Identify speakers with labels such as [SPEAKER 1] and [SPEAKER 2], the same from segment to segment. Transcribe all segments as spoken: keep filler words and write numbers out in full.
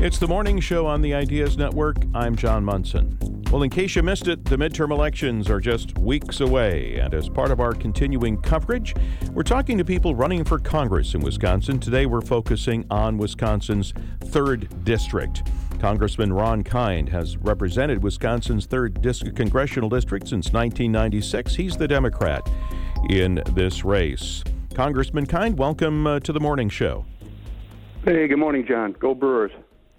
[SPEAKER 1] It's the morning show on the Ideas Network. I'm John Munson. Well, in case you missed it, the midterm elections are just weeks away. And as part of our continuing coverage, we're talking to people running for Congress in Wisconsin. Today, we're focusing on Wisconsin's third District. Congressman Ron Kind has represented Wisconsin's third dis- congressional district since nineteen ninety-six. He's the Democrat in this race. Congressman Kind, welcome uh, to the morning show.
[SPEAKER 2] Hey, good morning, John. Go Brewers.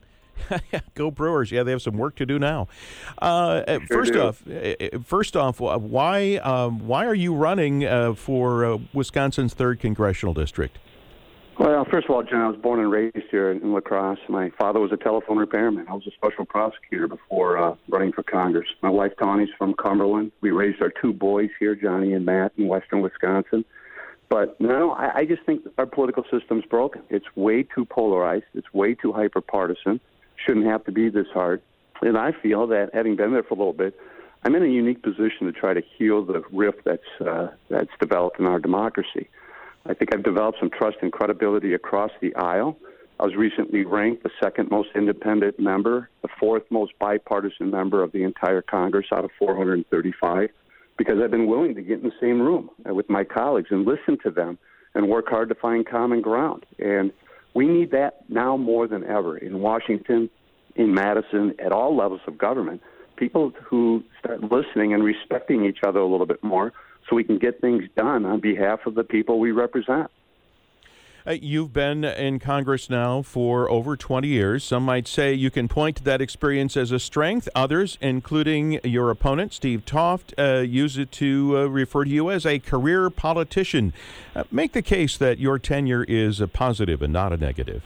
[SPEAKER 1] Go Brewers! Yeah, they have some work to do now. Uh, sure first
[SPEAKER 2] do.
[SPEAKER 1] off, first off, why um, why are you running uh, for uh, Wisconsin's third congressional district?
[SPEAKER 2] Well, first of all, John, I was born and raised here in La Crosse. My father was a telephone repairman. I was a special prosecutor before uh, running for Congress. My wife Tawny's from Cumberland. We raised our two boys here, Johnny and Matt, in western Wisconsin. But no, I, I just think our political system's broken. It's way too polarized. It's way too hyper-partisan. Shouldn't have to be this hard. And I feel that, having been there for a little bit, I'm in a unique position to try to heal the rift that's uh, that's developed in our democracy. I think I've developed some trust and credibility across the aisle. I was recently ranked the second most independent member, the fourth most bipartisan member of the entire Congress out of four hundred thirty-five, because I've been willing to get in the same room with my colleagues and listen to them and work hard to find common ground. And we need that now more than ever in Washington, in Madison, at all levels of government. People who start listening and respecting each other a little bit more so we can get things done on behalf of the people we represent.
[SPEAKER 1] Uh, you've been in Congress now for over twenty years. Some might say you can point to that experience as a strength. Others, including your opponent, Steve Toft, uh, use it to uh, refer to you as a career politician. Uh, make the case that your tenure is a positive and not a negative.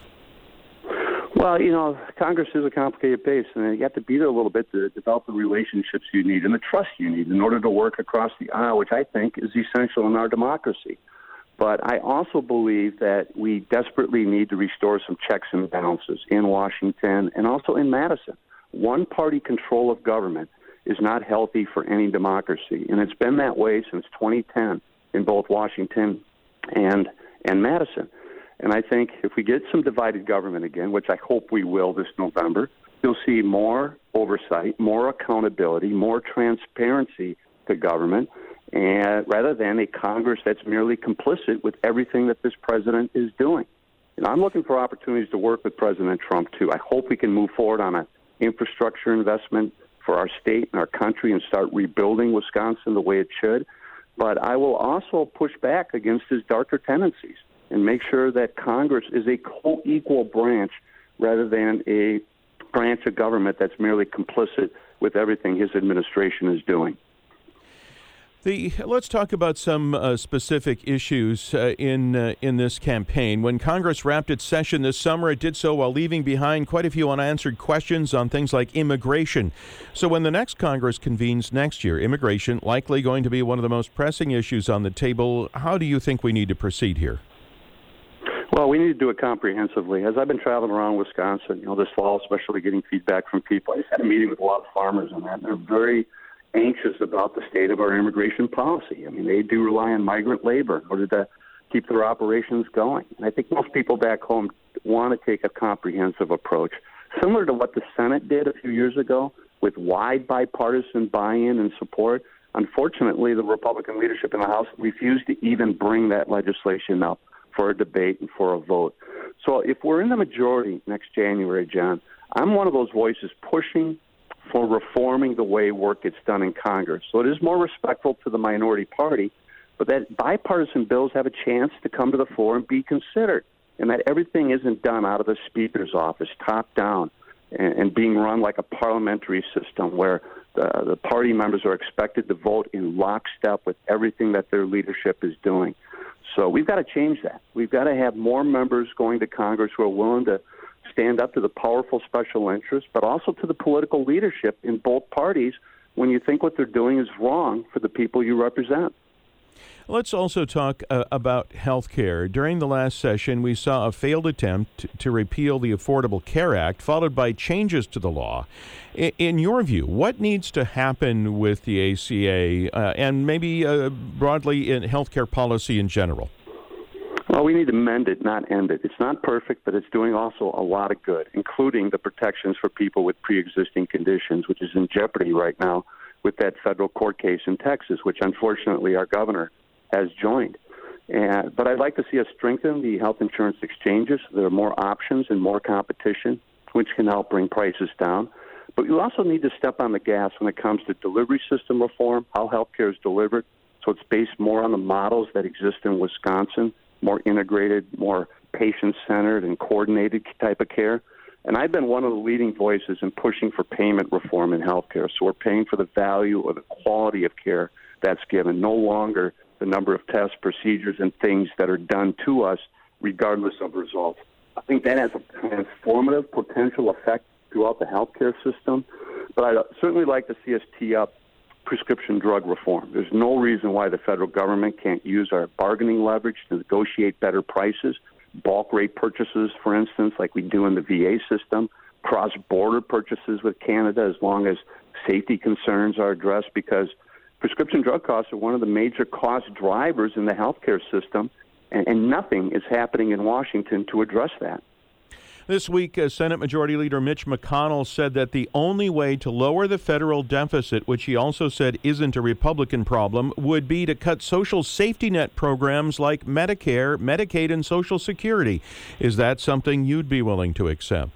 [SPEAKER 2] Well, you know, Congress is a complicated place, and you have to be there a little bit to develop the relationships you need and the trust you need in order to work across the aisle, which I think is essential in our democracy. But I also believe that we desperately need to restore some checks and balances in Washington and also in Madison. One-party control of government is not healthy for any democracy, and it's been that way since twenty ten in both Washington and and Madison. And I think if we get some divided government again, which I hope we will this November, you'll see more oversight, more accountability, more transparency to government, and rather than a Congress that's merely complicit with everything that this president is doing. And I'm looking for opportunities to work with President Trump, too. I hope we can move forward on an infrastructure investment for our state and our country and start rebuilding Wisconsin the way it should. But I will also push back against his darker tendencies and make sure that Congress is a co-equal branch rather than a branch of government that's merely complicit with everything his administration is doing.
[SPEAKER 1] The, let's talk about some uh, specific issues uh, in uh, in this campaign. When Congress wrapped its session this summer, it did so while leaving behind quite a few unanswered questions on things like immigration. So when the next Congress convenes next year, immigration likely going to be one of the most pressing issues on the table. How do you think we need to proceed here?
[SPEAKER 2] Well, we need to do it comprehensively. As I've been traveling around Wisconsin, you know, this fall, especially getting feedback from people, I just had a meeting with a lot of farmers on that, and they're very anxious about the state of our immigration policy. I mean, they do rely on migrant labor in order to keep their operations going. And I think most people back home want to take a comprehensive approach, similar to what the Senate did a few years ago with wide bipartisan buy-in and support. Unfortunately, the Republican leadership in the House refused to even bring that legislation up for a debate and for a vote. So if we're in the majority next January, John, I'm one of those voices pushing for reforming the way work gets done in Congress. So it is more respectful to the minority party, but that bipartisan bills have a chance to come to the floor and be considered, and that everything isn't done out of the Speaker's office, top down, and, and being run like a parliamentary system where the, the party members are expected to vote in lockstep with everything that their leadership is doing. So we've got to change that. We've got to have more members going to Congress who are willing to stand up to the powerful special interests, but also to the political leadership in both parties when you think what they're doing is wrong for the people you represent.
[SPEAKER 1] Let's also talk uh, about health care. During the last session, we saw a failed attempt to, to repeal the Affordable Care Act, followed by changes to the law. In, in your view, what needs to happen with the A C A uh, and maybe uh, broadly in health care policy in general?
[SPEAKER 2] Well, Well, we need to mend it, not end it. It's not perfect, but it's doing also a lot of good, including the protections for people with pre-existing conditions, which is in jeopardy right now with that federal court case in Texas, which unfortunately our governor has joined. And, but I'd like to see us strengthen the health insurance exchanges. There are more options and more competition, which can help bring prices down. But you also need to step on the gas when it comes to delivery system reform, how healthcare is delivered. So it's based more on the models that exist in Wisconsin, more integrated, more patient-centered and coordinated type of care. And I've been one of the leading voices in pushing for payment reform in healthcare. So we're paying for the value or the quality of care that's given, no longer the number of tests, procedures, and things that are done to us regardless of results. I think that has a transformative potential effect throughout the healthcare system. But I'd certainly like to see us tee up prescription drug reform. There's no reason why the federal government can't use our bargaining leverage to negotiate better prices, bulk rate purchases, for instance, like we do in the V A system, cross-border purchases with Canada as long as safety concerns are addressed, because prescription drug costs are one of the major cost drivers in the healthcare system, and, and nothing is happening in Washington to address that.
[SPEAKER 1] This week, uh, Senate Majority Leader Mitch McConnell said that the only way to lower the federal deficit, which he also said isn't a Republican problem, would be to cut social safety net programs like Medicare, Medicaid, and Social Security. Is that something you'd be willing to accept?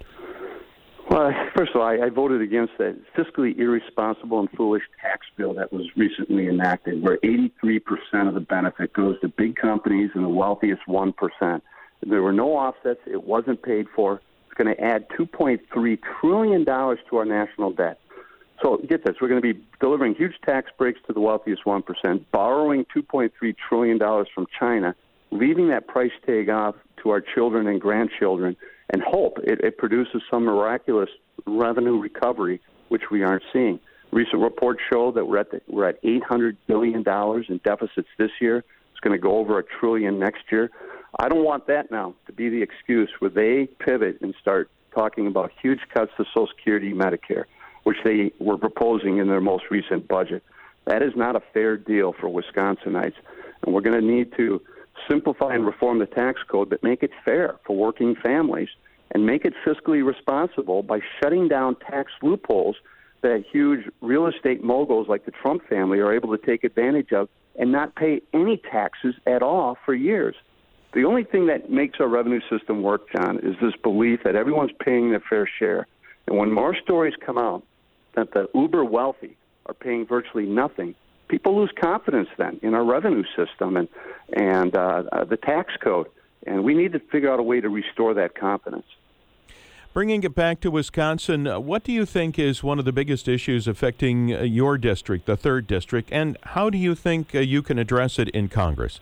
[SPEAKER 2] Well, first of all, I, I voted against that fiscally irresponsible and foolish tax bill that was recently enacted, where eighty-three percent of the benefit goes to big companies and the wealthiest one percent. There were no offsets. It wasn't paid for. It's going to add two point three trillion dollars to our national debt. So get this. We're going to be delivering huge tax breaks to the wealthiest one percent, borrowing two point three trillion dollars from China, leaving that price tag off to our children and grandchildren, and hope it, it produces some miraculous revenue recovery, which we aren't seeing. Recent reports show that we're at, the, we're at eight hundred billion dollars in deficits this year. It's going to go over a trillion next year. I don't want that now to be the excuse where they pivot and start talking about huge cuts to Social Security, Medicare, which they were proposing in their most recent budget. That is not a fair deal for Wisconsinites, and we're going to need to simplify and reform the tax code, but make it fair for working families and make it fiscally responsible by shutting down tax loopholes that huge real estate moguls like the Trump family are able to take advantage of and not pay any taxes at all for years. The only thing that makes our revenue system work, John, is this belief that everyone's paying their fair share. And when more stories come out that the uber wealthy are paying virtually nothing, people lose confidence then in our revenue system and, and uh, uh, the tax code. And we need to figure out a way to restore that confidence.
[SPEAKER 1] Bringing it back to Wisconsin, uh, what do you think is one of the biggest issues affecting uh, your district, the third district, and how do you think uh, you can address it in Congress?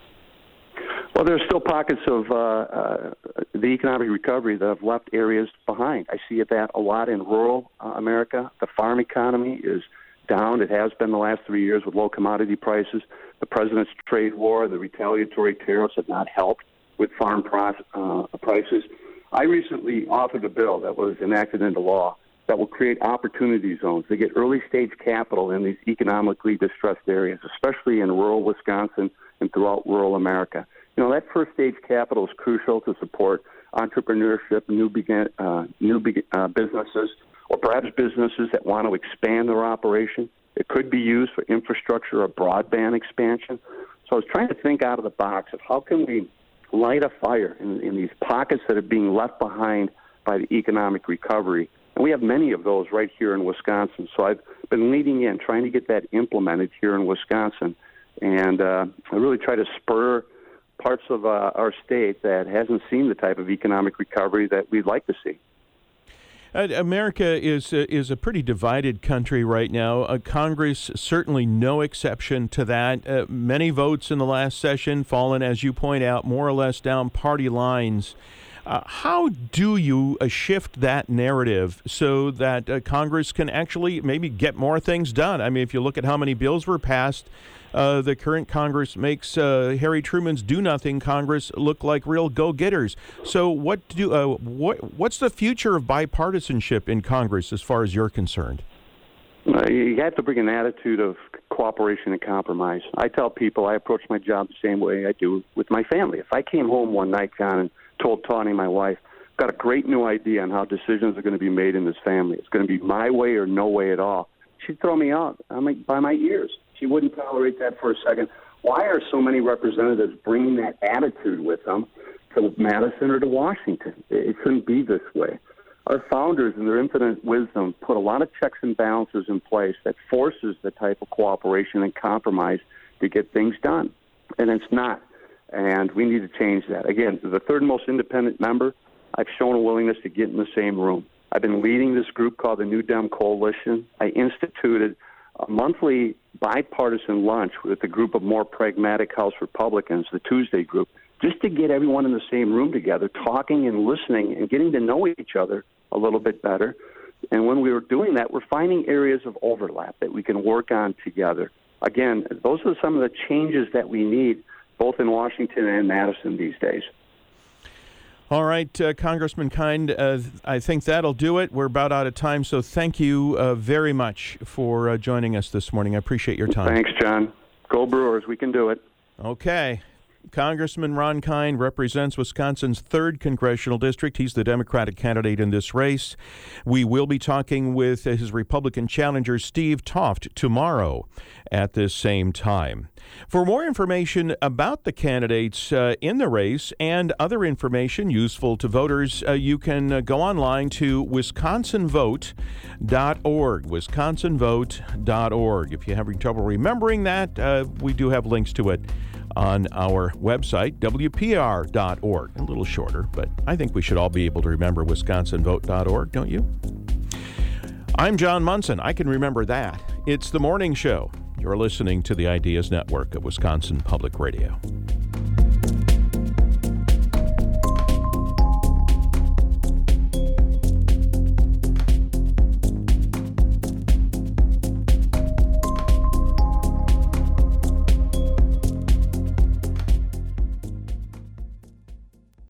[SPEAKER 2] Well, there are still pockets of uh, uh, the economic recovery that have left areas behind. I see that a lot in rural uh, America. The farm economy is down. It has been the last three years with low commodity prices. The president's trade war, the retaliatory tariffs have not helped with farm pro- uh, prices. I recently authored a bill that was enacted into law that will create opportunity zones to get early-stage capital in these economically distressed areas, especially in rural Wisconsin and throughout rural America. You know, that first-stage capital is crucial to support entrepreneurship, new, begin, uh, new be- uh, businesses, or perhaps businesses that want to expand their operation. It could be used for infrastructure or broadband expansion. So I was trying to think out of the box of how can we light a fire in, in these pockets that are being left behind by the economic recovery. And we have many of those right here in Wisconsin. So I've been leading in, trying to get that implemented here in Wisconsin. And uh, I really try to spur parts of uh, our state that hasn't seen the type of economic recovery that we'd like to see.
[SPEAKER 1] Uh, America is uh, is a pretty divided country right now. Uh, Congress certainly no exception to that. Uh, many votes in the last session fallen, as you point out, more or less down party lines. Uh, how do you uh, shift that narrative so that uh, Congress can actually maybe get more things done? I mean, if you look at how many bills were passed, uh, the current Congress makes uh, Harry Truman's do-nothing Congress look like real go-getters. So what do uh, what what's the future of bipartisanship in Congress as far as you're concerned?
[SPEAKER 2] Uh, you have to bring an attitude of cooperation and compromise. I tell people I approach my job the same way I do with my family. If I came home one night, John, and told Tawny, my wife, got a great new idea on how decisions are going to be made in this family, it's going to be my way or no way at all, she'd throw me out I'm like, by my ears. She wouldn't tolerate that for a second. Why are so many representatives bringing that attitude with them to Madison or to Washington? It shouldn't be this way. Our founders, in their infinite wisdom, put a lot of checks and balances in place that forces the type of cooperation and compromise to get things done. And it's not. And we need to change that. Again, as the third most independent member, I've shown a willingness to get in the same room. I've been leading this group called the New Dem Coalition. I instituted a monthly bipartisan lunch with a group of more pragmatic House Republicans, the Tuesday group, just to get everyone in the same room together, talking and listening and getting to know each other a little bit better. And when we were doing that, we're finding areas of overlap that we can work on together. Again, those are some of the changes that we need both in Washington and Madison these days.
[SPEAKER 1] All right, uh, Congressman Kind, uh, I think that'll do it. We're about out of time, so thank you uh, very much for uh, joining us this morning. I appreciate your time.
[SPEAKER 2] Thanks, John. Go Brewers. We can do it.
[SPEAKER 1] Okay. Congressman Ron Kind represents Wisconsin's third congressional district. He's the Democratic candidate in this race. We will be talking with his Republican challenger, Steve Toft, tomorrow at this same time. For more information about the candidates uh, in the race and other information useful to voters, uh, you can uh, go online to wisconsin vote dot org, wisconsin vote dot org. If you're having trouble remembering that, uh, we do have links to it on our website, W P R dot org. A little shorter, but I think we should all be able to remember wisconsin vote dot org, don't you? I'm John Munson. I can remember that. It's The Morning Show. You're listening to the Ideas Network of Wisconsin Public Radio.